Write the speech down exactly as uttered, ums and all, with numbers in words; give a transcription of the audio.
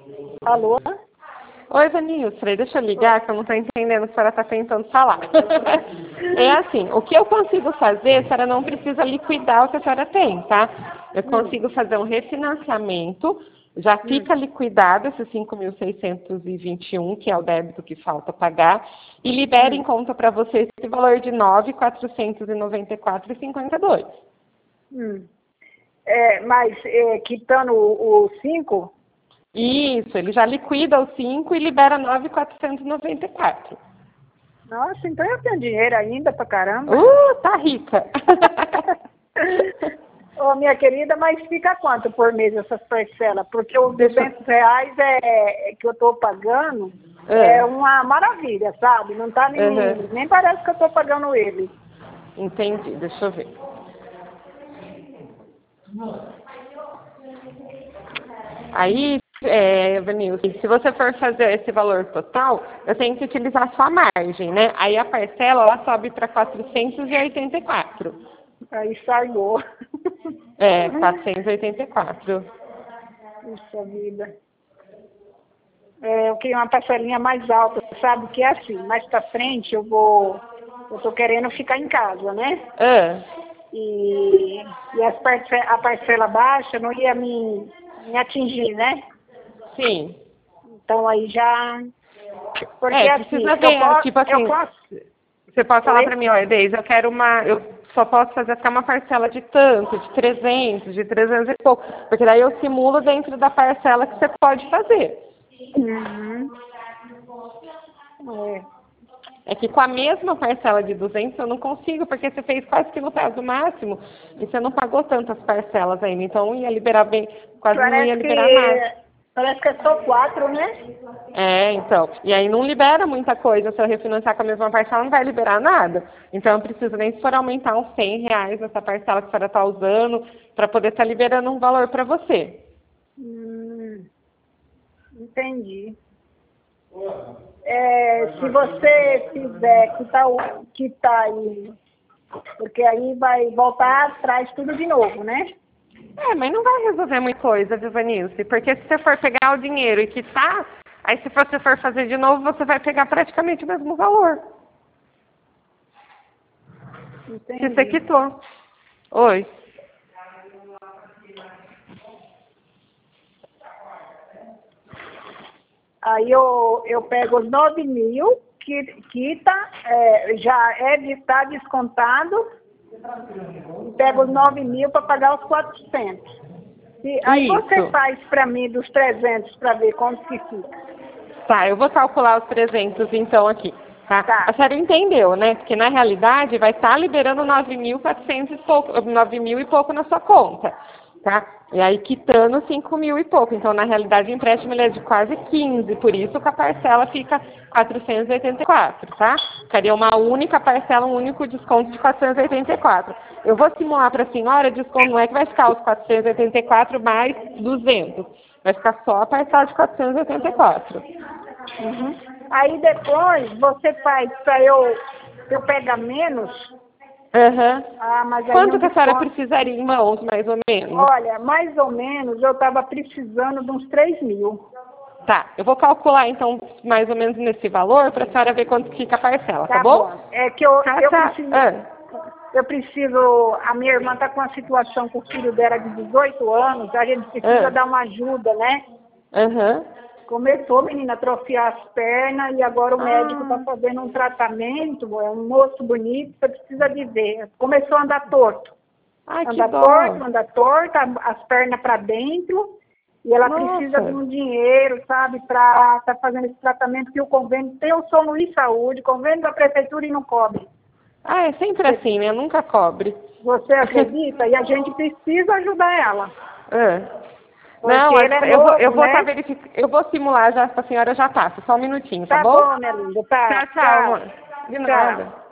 Alô? Oi, Vanilson, deixa eu ligar que eu não estou entendendo o que a senhora está tentando falar. É assim, o que eu consigo fazer, a senhora não precisa liquidar o que a senhora tem, tá? Eu consigo fazer um refinanciamento, já fica liquidado esses cinco mil seiscentos e vinte e um, que é o débito que falta pagar, e libera em conta para você esse valor de nove mil quatrocentos e noventa e quatro reais e cinquenta e dois centavos. Hum. É, mas é, quitando o cinco? Isso, ele já liquida os cinco e libera nove mil quatrocentos e noventa e quatro. Nossa, então eu tenho dinheiro ainda pra caramba. Uh, tá rica. Ô, minha querida, mas fica quanto por mês essas parcelas? Porque os Deixa... duzentos reais é, é que eu tô pagando é, é uma maravilha, sabe? Não tá nem, uhum. nem parece que eu tô pagando ele. Entendi, deixa eu ver. Aí, é, Vanilson, se você for fazer esse valor total, eu tenho que utilizar a sua margem, né? Aí a parcela, ela sobe para quatrocentos e oitenta e quatro. Aí saiu. É, quatrocentos e oitenta e quatro. Puxa vida. É, eu queria uma parcelinha mais alta, sabe? Que é assim, mais pra frente eu vou... Eu tô querendo ficar em casa, né? É. E, e as parce a parcela baixa não ia me, me atingir, né? Sim. Então aí já... Porque É, assim, precisa eu ver, posso... tipo Eu assim, posso... você pode falar Oi? para mim, olha, Deise, eu quero uma, eu só posso fazer até uma parcela de tanto, de trezentos, de trezentos e pouco, porque daí eu simulo dentro da parcela que você pode fazer. Uhum. É. É que com a mesma parcela de duzentos eu não consigo, porque você fez quase que no prazo máximo e você não pagou tantas parcelas ainda, então ia liberar bem, quase não ia Parece liberar nada. que... Parece que é só quatro, né? É, então. E aí não libera muita coisa. Se eu refinanciar com a mesma parcela, não vai liberar nada. Então eu preciso nem se for aumentar uns cem reais essa parcela que a senhora está usando, para poder estar tá liberando um valor para você. Hum, entendi. É, se você fizer quitar o que tá aí, porque aí vai voltar atrás tudo de novo, né? É, mas não vai resolver muita coisa, viu, Vanilce? Porque se você for pegar o dinheiro e quitar, aí se você for fazer de novo, você vai pegar praticamente o mesmo valor. Se você Entendi. quitou. Oi. Aí eu, eu pego os nove mil, que quita, é, já é de tá descontado, e pego os nove mil para pagar os quatrocentos. E aí você Isso. faz para mim dos trezentos para ver quanto que fica. Tá, eu vou calcular os trezentos então aqui, tá? Tá, A senhora entendeu, né? Porque na realidade vai estar liberando nove mil e quatrocentos e pouco, nove mil e pouco na sua conta, tá? E aí quitando cinco mil e pouco. Então, na realidade, o empréstimo ele é de quase quinze, por isso que a parcela fica quatrocentos e oitenta e quatro, tá? Ficaria uma única parcela, um único desconto de quatrocentos e oitenta e quatro. Eu vou simular para a senhora, desconto não é que vai ficar os quatrocentos e oitenta e quatro mais duzentos. Vai ficar só a parcela de quatrocentos e oitenta e quatro. Uhum. Aí depois você faz para eu, eu pegar menos. Uhum. Ah, mas aí Quanto não que a senhora desconta. precisaria em mãos, mais ou menos? Olha, mais ou menos eu estava precisando de uns três mil. Tá, eu vou calcular então mais ou menos nesse valor para a senhora ver quanto fica a parcela, tá Tá bom? bom. É que eu, eu Casa... preciso. Ah. Eu preciso. A minha irmã está com uma situação com o filho dela de dezoito anos. A gente precisa Ah. dar uma ajuda, né? Uhum. Começou, menina, a atrofiar as pernas e agora o médico está Ah. fazendo um tratamento. É um moço bonito, você precisa de ver. Começou a andar torto. Ai, que Anda torto, dó. anda torto, as pernas para dentro. E ela precisa de Nossa. um dinheiro, sabe, para estar tá fazendo esse tratamento que o convênio tem o São Luís Saúde, convênio da prefeitura e não cobre. Ah, é sempre assim, né? Nunca cobre. Você acredita? E a gente precisa ajudar ela. Ah. Porque Não, ele é eu vou, eu novo, vou tá né? verific... eu vou simular já para a senhora, eu já passo. Só um minutinho, tá Tá bom? bom, minha linda. Tá. Tchau, tchau, Tchau. amor. De Tchau. nada.